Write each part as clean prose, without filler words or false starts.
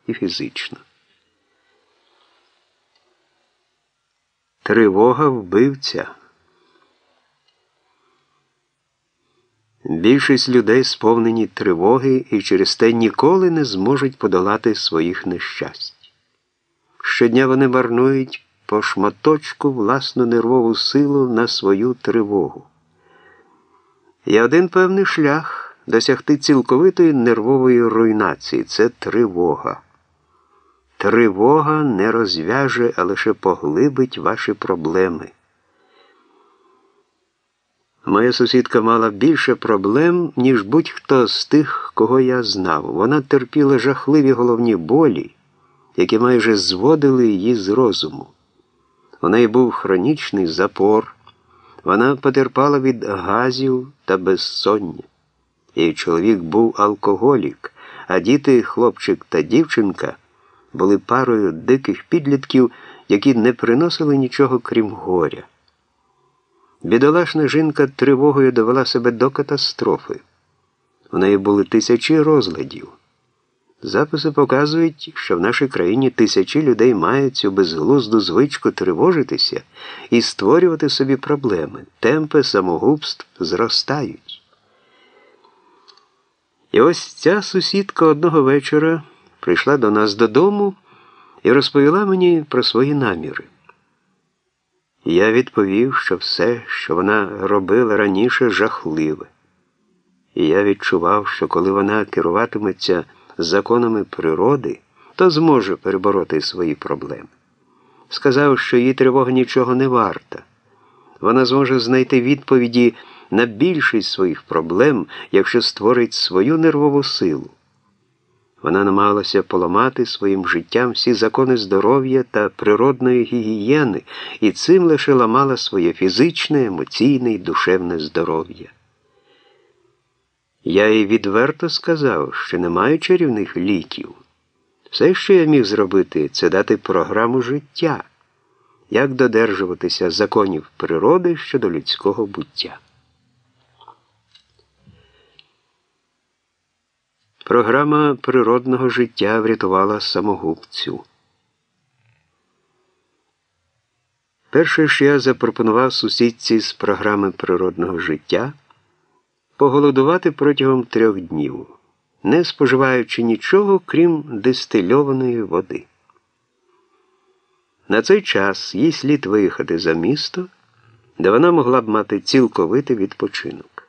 і фізично. Тривога вбивця. Більшість людей сповнені тривоги і через те ніколи не зможуть подолати своїх нещасть. Щодня вони марнують по шматочку власну нервову силу на свою тривогу. Є один певний шлях досягти цілковитої нервової руйнації – це тривога. Тривога не розв'яже, а лише поглибить ваші проблеми. Моя сусідка мала більше проблем, ніж будь-хто з тих, кого я знав. Вона терпіла жахливі головні болі, які майже зводили її з розуму. У неї був хронічний запор, вона потерпала від газів та безсоння. Її чоловік був алкоголік, а діти, хлопчик та дівчинка, були парою диких підлітків, які не приносили нічого крім горя. Бідолашна жінка тривогою довела себе до катастрофи. У неї були тисячі розладів. Записи показують, що в нашій країні тисячі людей мають цю безглузду звичку тривожитися і створювати собі проблеми. Темпи самогубств зростають. І ось ця сусідка одного вечора прийшла до нас додому і розповіла мені про свої наміри. Я відповів, що все, що вона робила раніше, жахливе. І я відчував, що коли вона керуватиметься законами природи, то зможе перебороти свої проблеми. Сказав, що її тривога нічого не варта. Вона зможе знайти відповіді на більшість своїх проблем, якщо створить свою нервову силу. Вона намагалася поламати своїм життям всі закони здоров'я та природної гігієни, і цим лише ламала своє фізичне, емоційне і душевне здоров'я. Я їй відверто сказав, що не маю чарівних ліків. Все, що я міг зробити, це дати програму життя, як додержуватися законів природи щодо людського буття. Програма природного життя врятувала самогубцю. Перше, що я запропонував сусідці з програми природного життя – поголодувати протягом 3 днів, не споживаючи нічого, крім дистильованої води. На цей час їй слід виїхати за місто, де вона могла б мати цілковитий відпочинок.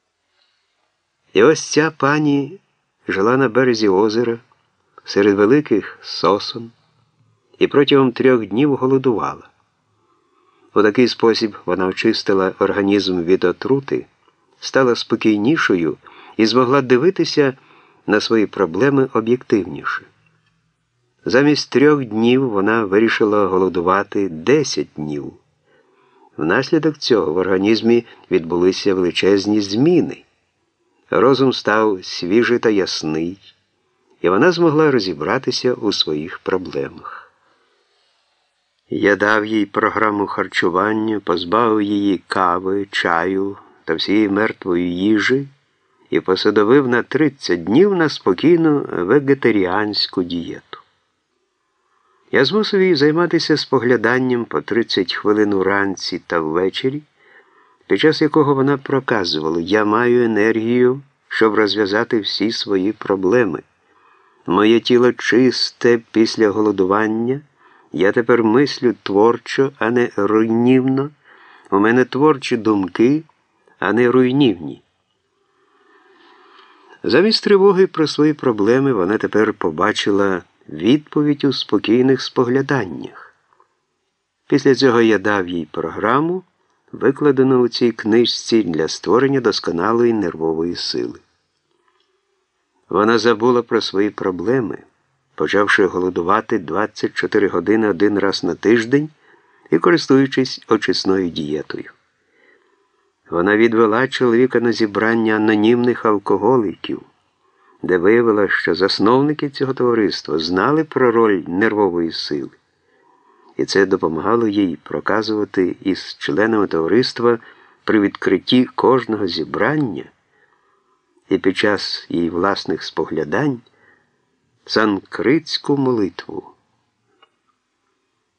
І ось ця пані жила на березі озера, серед великих сосон, і протягом 3 днів голодувала. У такий спосіб вона очистила організм від отрути, стала спокійнішою і змогла дивитися на свої проблеми об'єктивніше. Замість 3 днів вона вирішила голодувати 10 днів. Внаслідок цього в організмі відбулися величезні зміни. Розум став свіжий та ясний, і вона змогла розібратися у своїх проблемах. Я дав їй програму харчування, позбавив її кави, чаю та всієї мертвої їжі і посадовив на 30 днів на спокійну вегетаріанську дієту. Я змусив її займатися спогляданням по 30 хвилин уранці та ввечері, під час якого вона проказувала: «Я маю енергію, щоб розв'язати всі свої проблеми. Моє тіло чисте після голодування, я тепер мислю творчо, а не руйнівно. У мене творчі думки, а не руйнівні». Замість тривоги про свої проблеми вона тепер побачила відповідь у спокійних спогляданнях. Після цього я дав їй програму, викладено у цій книжці для створення досконалої нервової сили. Вона забула про свої проблеми, почавши голодувати 24 години 1 раз на тиждень і користуючись очисною дієтою. Вона відвела чоловіка на зібрання анонімних алкоголіків, де виявила, що засновники цього товариства знали про роль нервової сили. І це допомагало їй проказувати із членами товариства при відкритті кожного зібрання і під час її власних споглядань санкритську молитву.